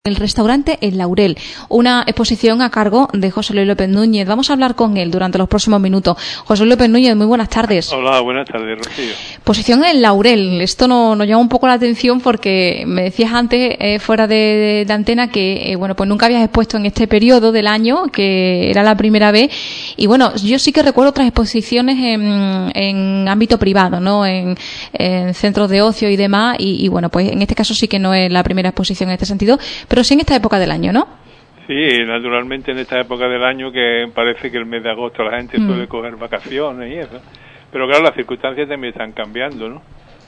El restaurante El Laurel, una exposición a cargo de José Luis López Núñez. Vamos a hablar con él durante los próximos minutos. José Luis López Núñez, muy buenas tardes. Hola, buenas tardes, Rocío. Exposición El Laurel, esto nos llama un poco la atención porque me decías antes, fuera de antena, que bueno, pues nunca habías expuesto en este periodo del año, que era la primera vez. Y bueno, yo sí que recuerdo otras exposiciones en ámbito privado, ¿no? En centros de ocio y demás. Y bueno, pues en este caso sí que no es la primera exposición en este sentido, pero sí en esta época del año, ¿no? Sí, naturalmente en esta época del año que parece que el mes de agosto la gente suele coger vacaciones y eso. Pero claro, las circunstancias también están cambiando, ¿no?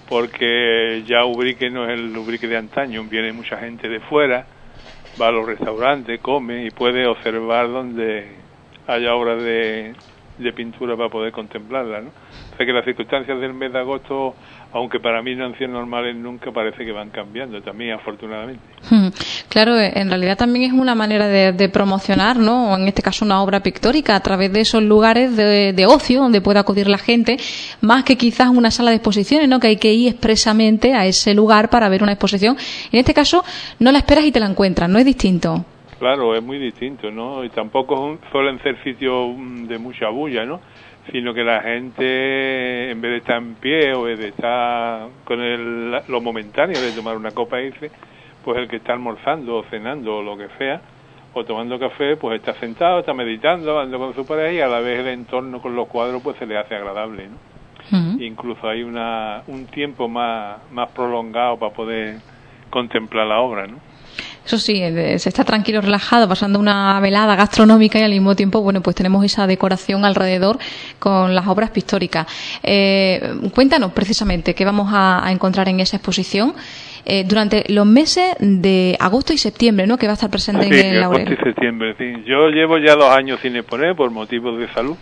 Porque ya Ubrique no es el Ubrique de antaño, viene mucha gente de fuera, va a los restaurantes, come y puede observar donde haya obras de pintura para poder contemplarlas, ¿no? O sea que las circunstancias del mes de agosto, aunque para mí no han sido normales nunca, parece que van cambiando también, afortunadamente. Claro, en realidad también es una manera de promocionar, ¿no? O en este caso una obra pictórica a través de esos lugares de ocio donde pueda acudir la gente, más que quizás una sala de exposiciones, ¿no? Que hay que ir expresamente a ese lugar para ver una exposición. En este caso no la esperas y te la encuentras, ¿no? Es distinto. Claro, es muy distinto, ¿no? Y tampoco suelen ser sitios de mucha bulla, ¿no? Sino que la gente, en vez de estar en pie o de estar con lo momentáneo de tomar una copa y irse, pues el que está almorzando o cenando o lo que sea, o tomando café, pues está sentado, está meditando, hablando con su pareja y a la vez el entorno con los cuadros pues se le hace agradable, ¿no? Incluso hay un tiempo más prolongado para poder contemplar la obra, ¿no? Eso sí, se está tranquilo, relajado, pasando una velada gastronómica y al mismo tiempo, bueno, pues tenemos esa decoración alrededor con las obras pictóricas. Cuéntanos precisamente qué vamos a encontrar en esa exposición durante los meses de agosto y septiembre, ¿no? Que va a estar presente en el Laurel. Agosto y septiembre, sí. Yo llevo ya 2 años sin exponer por motivos de salud.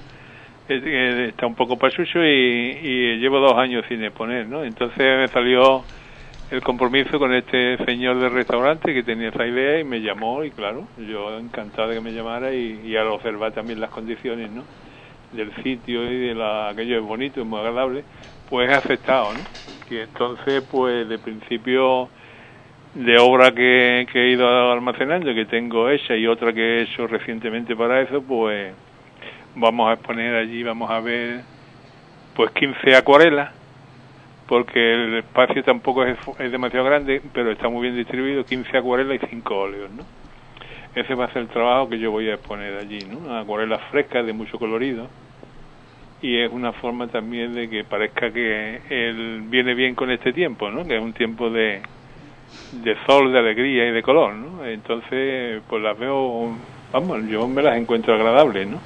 Está un poco pachucho y llevo 2 años sin exponer, ¿no? Entonces me salió el compromiso con este señor del restaurante que tenía esa idea y me llamó y claro, yo encantado de que me llamara y al observar también las condiciones, ¿no? Del sitio y aquello es bonito, es muy agradable, pues he aceptado, ¿no? Y entonces pues de principio de obra que he ido almacenando, que tengo hecha y otra que he hecho recientemente para eso, pues vamos a exponer allí, vamos a ver pues 15 acuarelas, porque el espacio tampoco es demasiado grande, pero está muy bien distribuido, 15 acuarelas y 5 óleos, ¿no? Ese va a ser el trabajo que yo voy a exponer allí, ¿no? Acuarelas frescas, de mucho colorido, y es una forma también de que parezca que él viene bien con este tiempo, ¿no? Que es un tiempo de sol, de alegría y de color, ¿no? Entonces, pues las veo, vamos, yo me las encuentro agradables, ¿no?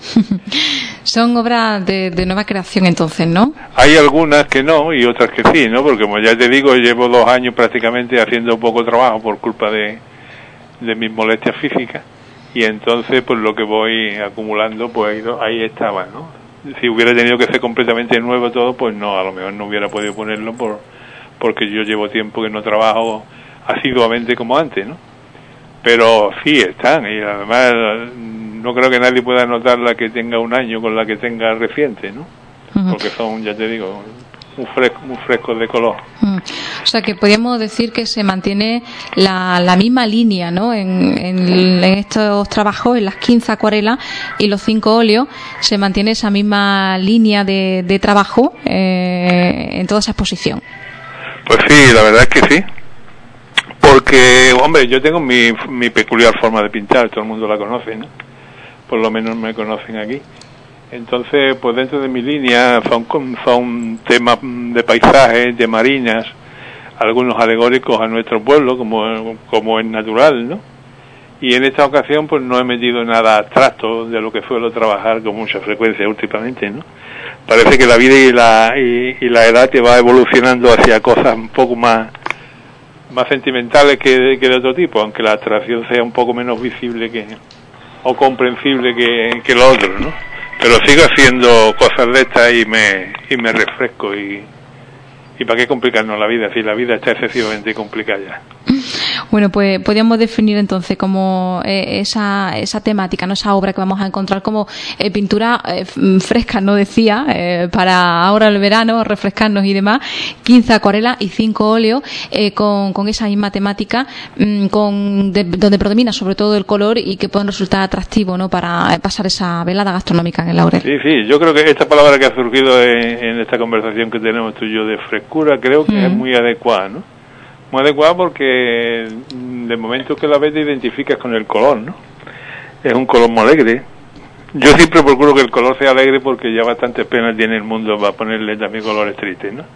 Son obras de nueva creación entonces, ¿no? Hay algunas que no y otras que sí, ¿no? Porque como ya te digo, llevo 2 años prácticamente haciendo poco trabajo por culpa de mis molestias físicas y entonces pues lo que voy acumulando pues ahí estaba, ¿no? Si hubiera tenido que ser completamente nuevo todo, pues no, a lo mejor no hubiera podido ponerlo porque yo llevo tiempo que no trabajo asiduamente como antes, ¿no? Pero sí están y además no creo que nadie pueda notar la que tenga 1 año con la que tenga reciente, ¿no? Porque son, ya te digo, muy frescos de color. O sea que podríamos decir que se mantiene la misma línea, ¿no? En estos trabajos, en las 15 acuarelas y los 5 óleos, se mantiene esa misma línea de trabajo en toda esa exposición. Pues sí, la verdad es que sí. Porque, hombre, yo tengo mi peculiar forma de pintar, todo el mundo la conoce, ¿no? Por lo menos me conocen aquí. Entonces, pues dentro de mi línea son temas de paisajes, de marinas, algunos alegóricos a nuestro pueblo, como es natural, ¿no? Y en esta ocasión, pues no he metido nada abstracto de lo que suelo trabajar con mucha frecuencia últimamente, ¿no? Parece que la vida y la edad te va evolucionando hacia cosas un poco más sentimentales que de otro tipo, aunque la abstracción sea un poco menos visible o comprensible que lo otro, ¿no? Pero sigo haciendo cosas de estas y me refresco y para qué complicarnos la vida si la vida está excesivamente complicada ya. Bueno, pues podríamos definir entonces como esa temática, ¿no? Esa obra que vamos a encontrar como pintura fresca, ¿no? Decía, para ahora el verano, refrescarnos y demás, 15 acuarelas y 5 óleos con esa misma temática, donde predomina sobre todo el color y que pueden resultar atractivos, ¿no? Para pasar esa velada gastronómica en el Laurel. Sí, yo creo que esta palabra que ha surgido en esta conversación que tenemos tú y yo de frescura, creo que es muy adecuada, ¿no? Muy adecuada porque de momento que la ves te identificas con el color, ¿no? Es un color muy alegre. Yo siempre procuro que el color sea alegre porque ya bastantes penas tiene el mundo para ponerle también colores tristes, ¿no?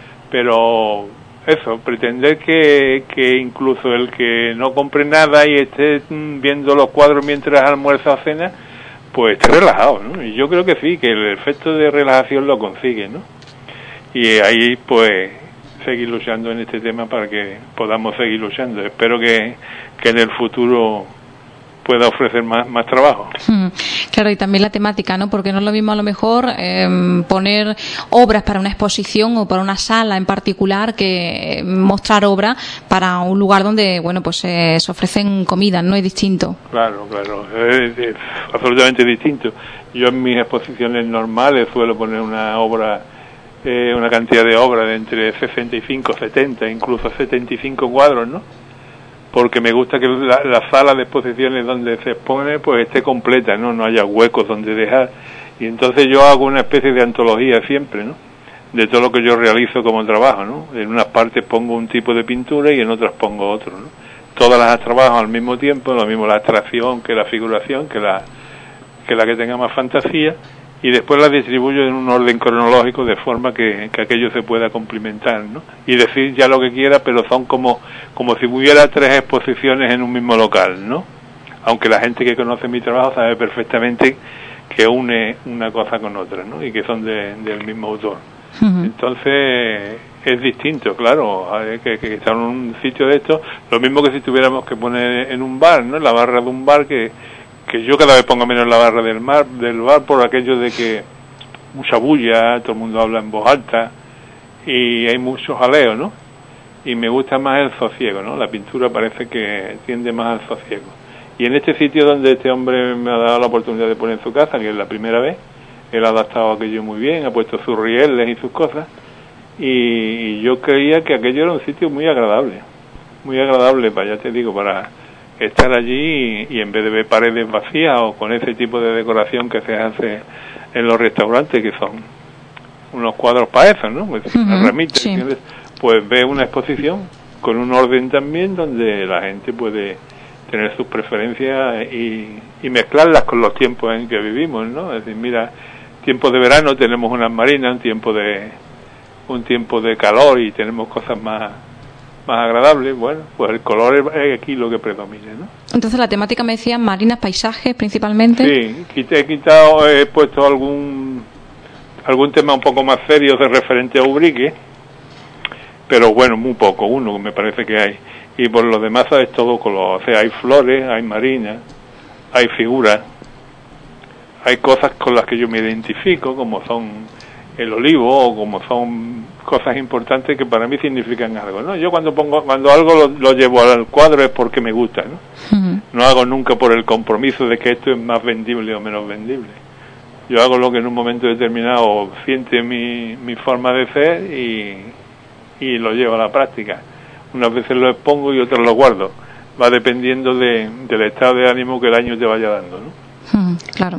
Pero eso, pretender que incluso el que no compre nada y esté viendo los cuadros mientras almuerza o cena, pues esté relajado, ¿no? Y yo creo que sí, que el efecto de relajación lo consigue, ¿no? Y ahí, pues, seguir luchando en este tema para que podamos seguir luchando. Espero que en el futuro pueda ofrecer más trabajo. Claro, y también la temática, ¿no? Porque no es lo mismo a lo mejor poner obras para una exposición o para una sala en particular que mostrar obras para un lugar donde, bueno, pues se ofrecen comidas, ¿no? Es distinto. Claro, es absolutamente distinto. Yo en mis exposiciones normales suelo poner una obra, una cantidad de obras de entre 65, 70, incluso 75 cuadros, ¿no? Porque me gusta que la sala de exposiciones donde se expone pues esté completa, no haya huecos donde dejar. Y entonces yo hago una especie de antología siempre, ¿no? De todo lo que yo realizo como trabajo, ¿no? En unas partes pongo un tipo de pintura y en otras pongo otro, ¿no? Todas las trabajo al mismo tiempo, lo mismo la abstracción que la figuración, que la que tenga más fantasía, y después la distribuyo en un orden cronológico de forma que aquello se pueda complementar, ¿no? Y decir ya lo que quiera, pero son como si hubiera 3 exposiciones en un mismo local, ¿no? Aunque la gente que conoce mi trabajo sabe perfectamente que une una cosa con otra, ¿no? Y que son del mismo autor. Entonces es distinto, claro, que estar en un sitio de esto, lo mismo que si tuviéramos que poner en un bar, ¿no? En la barra de un bar, que yo cada vez pongo menos la barra del bar por aquello de que mucha bulla, todo el mundo habla en voz alta y hay mucho jaleo, ¿no? Y me gusta más el sosiego, ¿no? La pintura parece que tiende más al sosiego. Y en este sitio donde este hombre me ha dado la oportunidad de poner su casa, que es la primera vez, él ha adaptado aquello muy bien, ha puesto sus rieles y sus cosas, y yo creía que aquello era un sitio muy agradable para, ya te digo, para estar allí y en vez de ver paredes vacías o con ese tipo de decoración que se hace en los restaurantes, que son unos cuadros para eso, ¿no? Pues una ramita, sí. Pues ve una exposición con un orden también donde la gente puede tener sus preferencias y mezclarlas con los tiempos en que vivimos, ¿no? Es decir, mira, tiempo de verano tenemos unas marinas, un tiempo de calor y tenemos cosas más agradable. Bueno, pues el color es aquí lo que predomina, ¿no? Entonces la temática me decía marinas, paisajes principalmente. Sí, he puesto algún tema un poco más serio de referente a Ubrique, pero bueno, muy poco, uno me parece que hay, y por lo demás es todo color, o sea, hay flores, hay marinas, hay figuras, hay cosas con las que yo me identifico, como son el olivo, o como son cosas importantes que para mí significan algo, ¿no? Yo cuando algo lo llevo al cuadro es porque me gusta, ¿no? No hago nunca por el compromiso de que esto es más vendible o menos vendible. Yo hago lo que en un momento determinado siente mi forma de ser y lo llevo a la práctica. Unas veces lo expongo y otras lo guardo. Va dependiendo del estado de ánimo que el año te vaya dando, ¿no? Claro.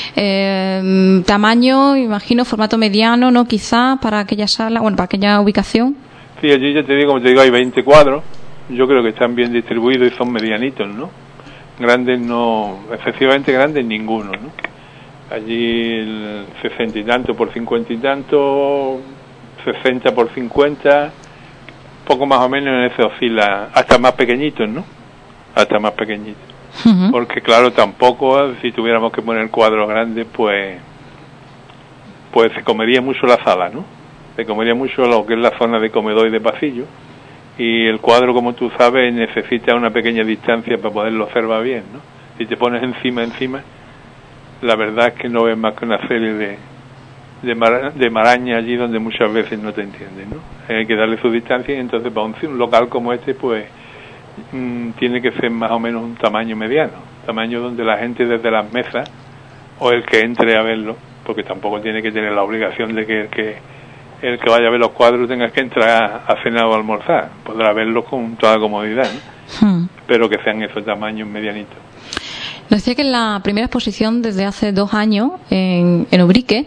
Tamaño, imagino, formato mediano, ¿no? Quizá para aquella sala, para aquella ubicación. Sí, allí ya te digo, hay 20 cuadros. Yo creo que están bien distribuidos y son medianitos, ¿no? Grandes no, excesivamente grandes ninguno, ¿no? Allí el 60 y tanto por 50 y tanto, 60 por 50, poco más o menos en ese oscila, hasta más pequeñitos, ¿no? Hasta más pequeñitos. Porque claro, tampoco si tuviéramos que poner cuadros grandes, pues se comería mucho la sala, ¿no? Se comería mucho lo que es la zona de comedor y de pasillo, y el cuadro, como tú sabes, necesita una pequeña distancia para poderlo observar bien, ¿no? Si te pones encima, la verdad es que no ves más que una serie de marañas allí donde muchas veces no te entienden, ¿no? Hay que darle su distancia, y entonces para un local como este, pues tiene que ser más o menos un tamaño mediano, tamaño donde la gente desde las mesas o el que entre a verlo, porque tampoco tiene que tener la obligación de que el que vaya a ver los cuadros tenga que entrar a cenar o a almorzar, podrá verlos con toda comodidad, ¿no? Pero que sean esos tamaños medianitos. Nos decía que en la primera exposición desde hace 2 años en Ubrique,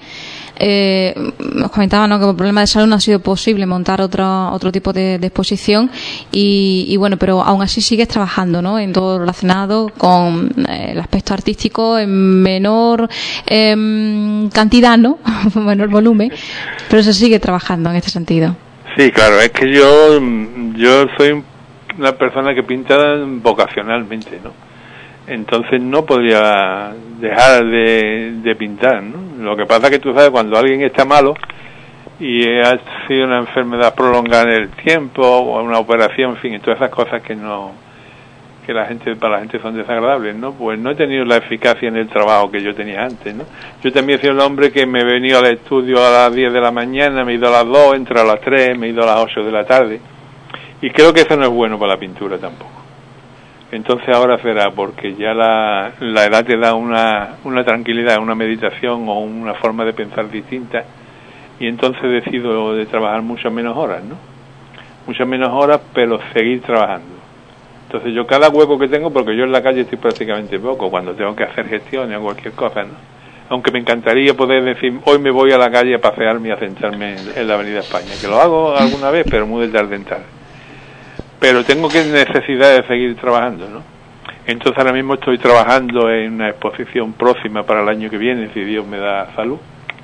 nos comentaba, ¿no?, que por problema de salud no ha sido posible montar otro tipo de exposición y bueno, pero aún así sigues trabajando, ¿no?, en todo lo relacionado con el aspecto artístico en menor cantidad, ¿no? Menor volumen, pero se sigue trabajando en este sentido. Sí, claro, es que yo soy una persona que pinta vocacionalmente, ¿no? Entonces no podría dejar de pintar, ¿no? Lo que pasa es que tú sabes, cuando alguien está malo y ha sido una enfermedad prolongada en el tiempo o una operación, en fin, y todas esas cosas que para la gente son desagradables, ¿no? Pues no he tenido la eficacia en el trabajo que yo tenía antes, ¿no? Yo también he sido un hombre que me he venido al estudio a las 10 de la mañana, me he ido a las 2, entro a las 3, me he ido a las 8 de la tarde, y creo que eso no es bueno para la pintura tampoco. Entonces ahora será porque ya la edad te da una tranquilidad, una meditación o una forma de pensar distinta, y entonces decido de trabajar muchas menos horas, ¿no? Muchas menos horas, pero seguir trabajando. Entonces yo cada hueco que tengo, porque yo en la calle estoy prácticamente poco, cuando tengo que hacer gestiones o cualquier cosa, ¿no? Aunque me encantaría poder decir, hoy me voy a la calle a pasearme y a sentarme en la Avenida España, que lo hago alguna vez, pero muy de tarde en tarde. Pero tengo necesidad de seguir trabajando, ¿no? Entonces ahora mismo estoy trabajando en una exposición próxima para el año que viene, si Dios me da salud,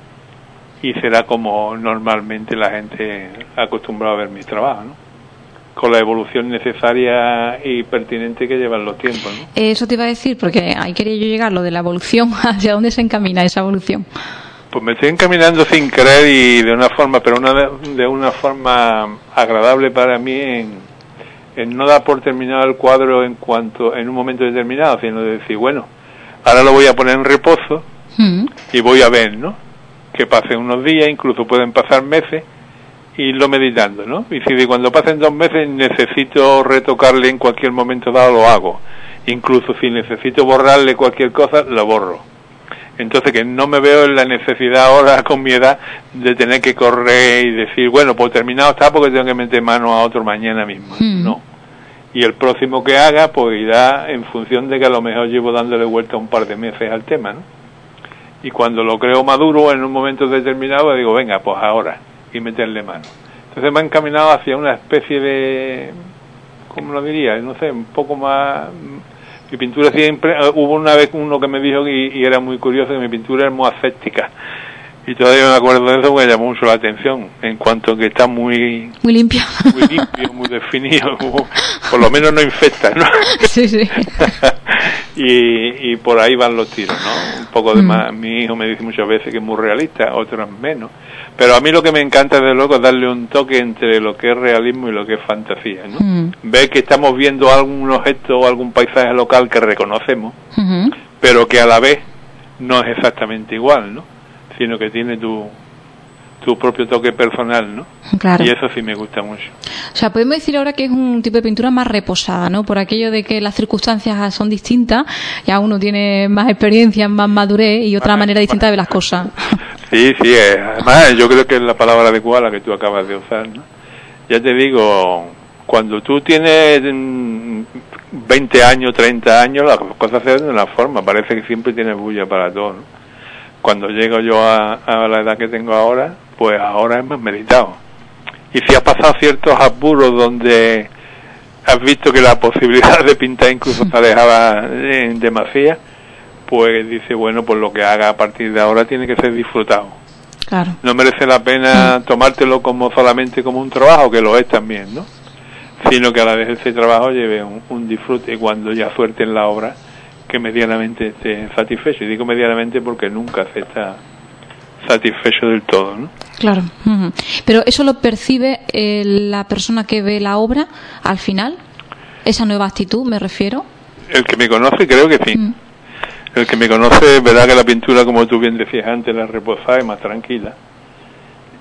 y será como normalmente la gente acostumbrada a ver mis trabajos, ¿no? Con la evolución necesaria y pertinente que llevan los tiempos, ¿no? Eso te iba a decir, porque ahí quería yo llegar, lo de la evolución, ¿hacia dónde se encamina esa evolución? Pues me estoy encaminando sin querer y de una forma, pero de una forma agradable para mí en no dar por terminado el cuadro en un momento determinado, sino de decir, bueno, ahora lo voy a poner en reposo y voy a ver, ¿no? Que pasen unos días, incluso pueden pasar meses, y irlo meditando, ¿no? Y si cuando pasen 2 meses necesito retocarle en cualquier momento dado, lo hago. Incluso si necesito borrarle cualquier cosa, lo borro. Entonces que no me veo en la necesidad ahora con mi edad de tener que correr y decir, bueno, pues terminado está porque tengo que meter mano a otro mañana mismo. No. Y el próximo que haga, pues irá en función de que a lo mejor llevo dándole vuelta un par de meses al tema, ¿no? Y cuando lo creo maduro en un momento determinado, digo, venga, pues ahora, y meterle mano. Entonces me ha encaminado hacia una especie de, ¿cómo lo diría? No sé, un poco más. Mi pintura siempre, hubo una vez uno que me dijo, y era muy curioso, que mi pintura es muy ascética. Y todavía me acuerdo de eso porque llamó mucho la atención, en cuanto que está muy limpio, muy definido, por lo menos no infecta, ¿no? Sí, sí. y por ahí van los tiros, ¿no? Un poco de más. Mi hijo me dice muchas veces que es muy realista, otras menos. Pero a mí lo que me encanta, desde luego, es darle un toque entre lo que es realismo y lo que es fantasía, ¿no? Ver que estamos viendo algún objeto o algún paisaje local que reconocemos, pero que a la vez no es exactamente igual, ¿no? Sino que tiene tu propio toque personal, ¿no? Claro. Y eso sí me gusta mucho. O sea, podemos decir ahora que es un tipo de pintura más reposada, ¿no? Por aquello de que las circunstancias son distintas, ya uno tiene más experiencia, más madurez y otra manera distinta de ver las cosas. Sí, además yo creo que es la palabra adecuada la que tú acabas de usar, ¿no? Ya te digo, cuando tú tienes 20 años, 30 años, las cosas se ven de una forma, parece que siempre tienes bulla para todo, ¿no? Cuando llego yo a la edad que tengo ahora, pues ahora es más meditado. Y si has pasado ciertos apuros donde has visto que la posibilidad de pintar incluso se alejaba en demasía, pues dice, bueno, pues lo que haga a partir de ahora tiene que ser disfrutado. Claro. No merece la pena tomártelo solamente como un trabajo, que lo es también, ¿no? Sino que a la vez ese trabajo lleve un disfrute cuando ya suelte en la obra, que medianamente esté satisfecho. Y digo medianamente porque nunca se está satisfecho del todo, ¿no? Claro. Pero eso lo percibe la persona que ve la obra al final, esa nueva actitud, me refiero. El que me conoce creo que sí. El que me conoce verá que la pintura, como tú bien decías antes, la reposada es más tranquila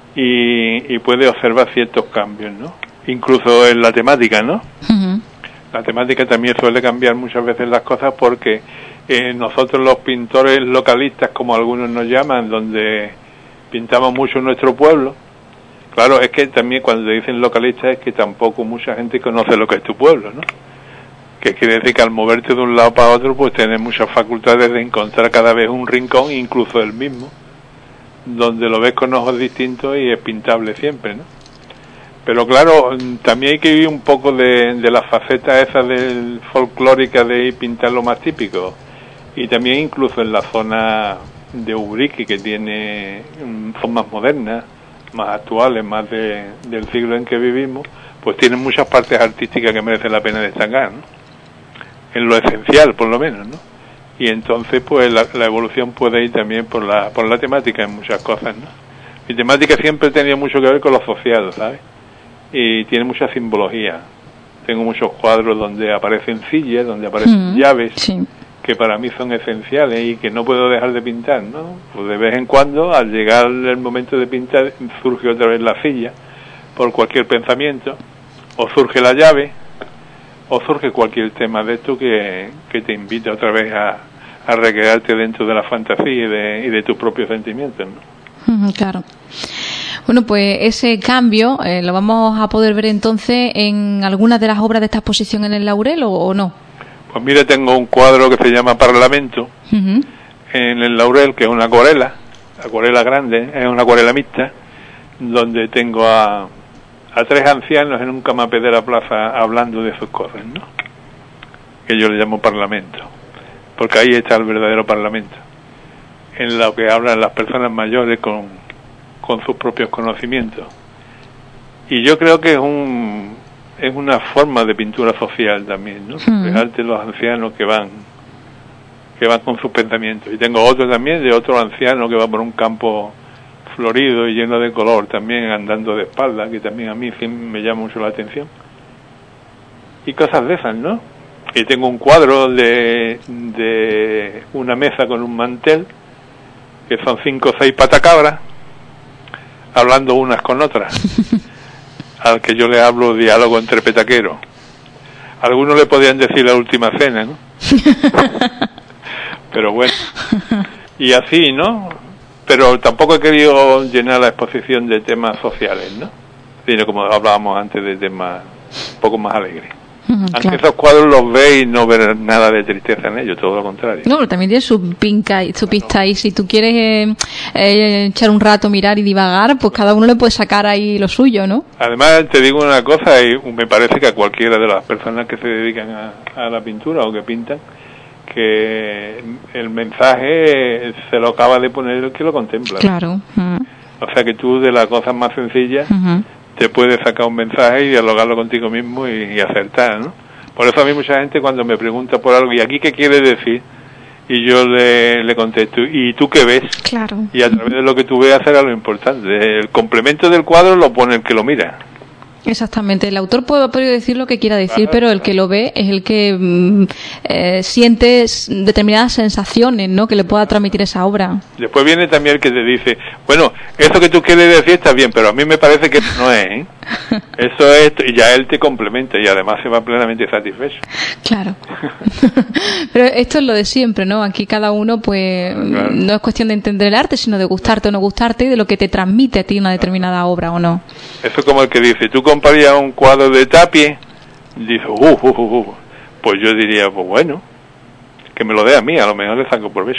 y puede observar ciertos cambios, ¿no? Incluso en la temática, ¿no? La temática también suele cambiar muchas veces las cosas porque nosotros los pintores localistas, como algunos nos llaman, donde pintamos mucho nuestro pueblo, claro, es que también cuando dicen localistas es que tampoco mucha gente conoce lo que es tu pueblo, ¿no? Que quiere decir que al moverte de un lado para otro, pues tienes muchas facultades de encontrar cada vez un rincón, incluso el mismo, donde lo ves con ojos distintos y es pintable siempre, ¿no? Pero claro, también hay que vivir un poco de la faceta esa del folclórica de pintar lo más típico. Y también incluso en la zona de Ubrique, que tiene formas modernas, más actuales, más del siglo en que vivimos, pues tienen muchas partes artísticas que merecen la pena destacar, ¿no? En lo esencial, por lo menos, ¿no? Y entonces, pues la evolución puede ir también por la temática en muchas cosas, ¿no? Mi temática siempre tenía mucho que ver con lo social, ¿sabes? Y tiene mucha simbología. Tengo muchos cuadros donde aparecen sillas, donde aparecen llaves, sí, que para mí son esenciales y que no puedo dejar de pintar, ¿no? Pues de vez en cuando, al llegar el momento de pintar, surge otra vez la silla, por cualquier pensamiento, o surge la llave, o surge cualquier tema de esto que te invita otra vez a recrearte dentro de la fantasía y de tus propios sentimientos, ¿no? Claro. Bueno, pues ese cambio lo vamos a poder ver entonces en algunas de las obras de esta exposición en el Laurel o no. Pues mira, tengo un cuadro que se llama Parlamento en el Laurel, que es una acuarela grande, es una acuarela mixta, donde tengo a 3 ancianos en un canapé de la plaza hablando de sus cosas, ¿no? Que yo le llamo Parlamento, porque ahí está el verdadero Parlamento, en lo que hablan las personas mayores con sus propios conocimientos. Y yo creo que es una forma de pintura social también, ¿no? Reflejarte los ancianos que van con sus pensamientos. Y tengo otro también de otro anciano que va por un campo florido y lleno de color, también andando de espalda, que también a mí sí me llama mucho la atención. Y cosas de esas, ¿no? Y tengo un cuadro de una mesa con un mantel, que son 5 o 6 patacabras, hablando unas con otras, al que yo le hablo diálogo entre petaqueros. Algunos le podían decir la última cena, ¿no? Pero bueno, y así, ¿no? Pero tampoco he querido llenar la exposición de temas sociales, ¿no? Sino como hablábamos antes, de temas un poco más alegres. Aunque claro, esos cuadros los ve y no ver nada de tristeza en ellos, todo lo contrario. No, pero también tiene su pista y si tú quieres echar un rato, mirar y divagar, pues cada uno le puede sacar ahí lo suyo, ¿no? Además, te digo una cosa, y me parece que a cualquiera de las personas que se dedican a la pintura o que pintan, que el mensaje se lo acaba de poner el que lo contempla. Claro. O sea que tú, de las cosas más sencillas, te puedes sacar un mensaje y dialogarlo contigo mismo y acertar, ¿no? Por eso a mí mucha gente cuando me pregunta por algo, ¿y aquí qué quiere decir? Y yo le contesto, ¿y tú qué ves? Claro. Y a través de lo que tú veas será lo importante. El complemento del cuadro lo pone el que lo mira. Exactamente, el autor puede decir lo que quiera decir, pero el que lo ve es el que siente determinadas sensaciones, ¿no?, que le pueda transmitir esa obra. Después viene también el que te dice, bueno, eso que tú quieres decir está bien, pero a mí me parece que no es, ¿eh? Eso es, y ya él te complementa y además se va plenamente satisfecho. Claro. Pero esto es lo de siempre, ¿no? Aquí cada uno, pues, claro, no es cuestión de entender el arte, sino de gustarte o no gustarte y de lo que te transmite a ti una determinada obra o no. Eso es como el que dice, ¿tú comprarías un cuadro de Tapie? Dice, pues yo diría, pues bueno, que me lo dé a mí, a lo mejor le saco provecho.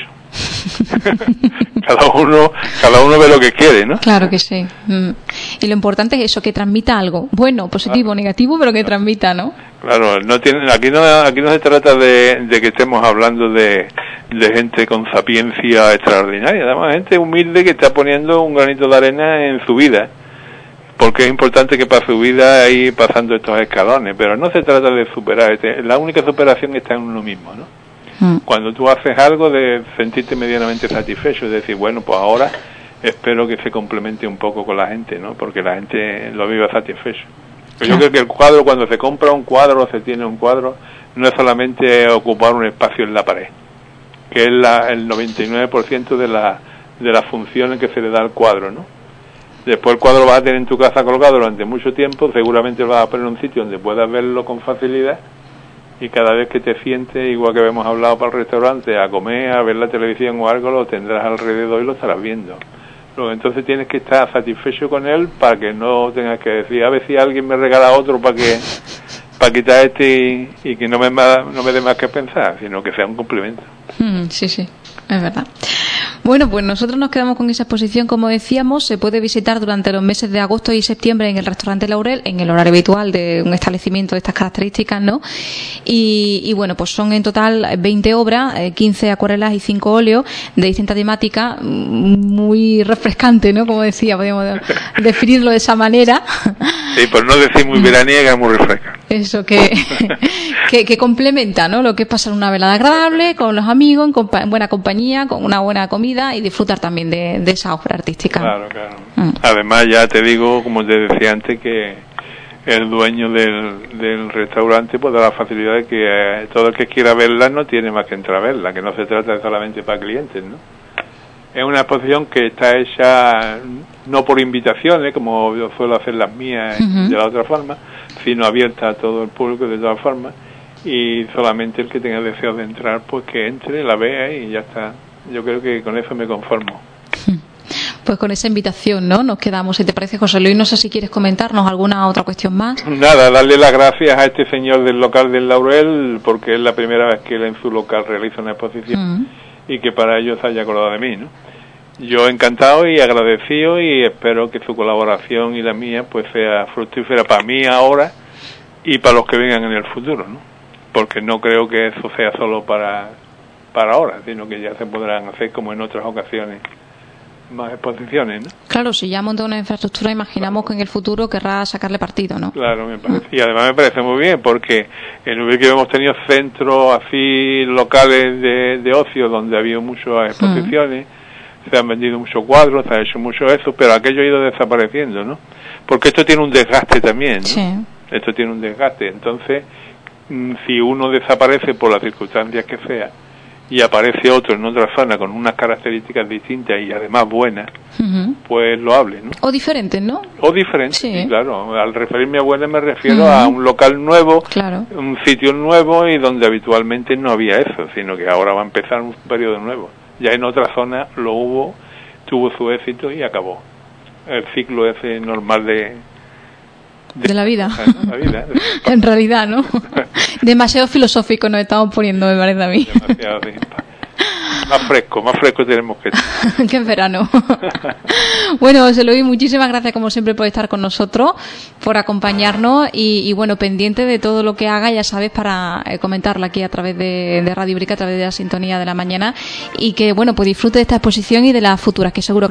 cada uno ve lo que quiere, ¿no? Claro que sí. Y lo importante es eso, que transmita algo bueno, positivo, negativo, pero que transmita, ¿no? Claro, aquí no se trata de que estemos hablando de gente con sapiencia extraordinaria, además gente humilde que está poniendo un granito de arena en su vida, porque es importante que para su vida ahí pasando estos escalones, pero no se trata de superar, la única superación está en uno mismo, ¿no? Cuando tú haces algo, de sentirte medianamente satisfecho, es decir, bueno, pues ahora espero que se complemente un poco con la gente, ¿no? Porque la gente lo viva satisfecho. Pero yo creo que el cuadro, cuando se compra un cuadro o se tiene un cuadro, no es solamente ocupar un espacio en la pared, que es el 99% de las funciones que se le da al cuadro, ¿no? Después el cuadro lo vas a tener en tu casa colgado durante mucho tiempo, seguramente lo vas a poner en un sitio donde puedas verlo con facilidad y cada vez que te sientes, igual que hemos hablado para el restaurante, a comer, a ver la televisión o algo, lo tendrás alrededor y lo estarás viendo. Luego, entonces tienes que estar satisfecho con él para que no tengas que decir, a ver si alguien me regala otro para quitar este y que no me dé más que pensar, sino que sea un complemento. Sí, es verdad. Bueno, pues nosotros nos quedamos con esa exposición, como decíamos, se puede visitar durante los meses de agosto y septiembre en el restaurante Laurel, en el horario habitual de un establecimiento de estas características, ¿no? Y bueno, pues son en total 20 obras, 15 acuarelas y 5 óleos de distinta temática, muy refrescante, ¿no? Como decía, podríamos definirlo de esa manera. Sí, por no decir muy veraniega, muy refrescante. Eso, que complementa, ¿no? Lo que es pasar una velada agradable con los amigos, en buena compañía, con una buena comida y disfrutar también de esa obra artística. Claro. Además, ya te digo, como te decía antes, que el dueño del restaurante pues da la facilidad de que todo el que quiera verla no tiene más que entrar a verla, que no se trata solamente para clientes, ¿no? Es una exposición que está hecha no por invitaciones, como yo suelo hacer las mías de la otra forma, sino abierta a todo el público de todas formas, y solamente el que tenga deseo de entrar, pues que entre, la vea y ya está. Yo creo que con eso me conformo. Pues con esa invitación, ¿no? Nos quedamos. Si te parece, José Luis, no sé si quieres comentarnos alguna otra cuestión más. Nada, darle las gracias a este señor del local del Laurel, porque es la primera vez que él en su local realiza una exposición y que para ello se haya acordado de mí, ¿no? Yo encantado y agradecido, y espero que su colaboración y la mía pues sea fructífera para mí ahora y para los que vengan en el futuro, ¿no? Porque no creo que eso sea solo para ahora, sino que ya se podrán hacer, como en otras ocasiones, más exposiciones, ¿no? Claro, si ya monta una infraestructura, imaginamos que en el futuro querrá sacarle partido, ¿no? Claro, me parece. Y además me parece muy bien, porque en Ubique hemos tenido centros así locales de ocio donde ha habido muchas exposiciones, se han vendido muchos cuadros, se ha hecho mucho eso, pero aquello ha ido desapareciendo, ¿no? Porque esto tiene un desgaste también, ¿no? Sí. Esto tiene un desgaste. Entonces, si uno desaparece por las circunstancias que sea y aparece otro en otra zona con unas características distintas y además buenas, pues loable, ¿no? O diferentes, ¿no? O diferentes, sí, claro. Al referirme a buenas me refiero a un local nuevo, un sitio nuevo y donde habitualmente no había eso, sino que ahora va a empezar un periodo nuevo. Ya en otra zona lo hubo, tuvo su éxito y acabó. El ciclo ese normal de la vida. La vida. En realidad, ¿no? Demasiado filosófico nos estamos poniendo, me parece a mí. Demasiado, sí. Más fresco tenemos que estar. Que es verano. Bueno, José Luis, muchísimas gracias como siempre por estar con nosotros, por acompañarnos y bueno, pendiente de todo lo que haga, ya sabes, para comentarlo aquí a través de Radio Ubrique, a través de la sintonía de la mañana, y que bueno, pues disfrute de esta exposición y de las futuras, que seguro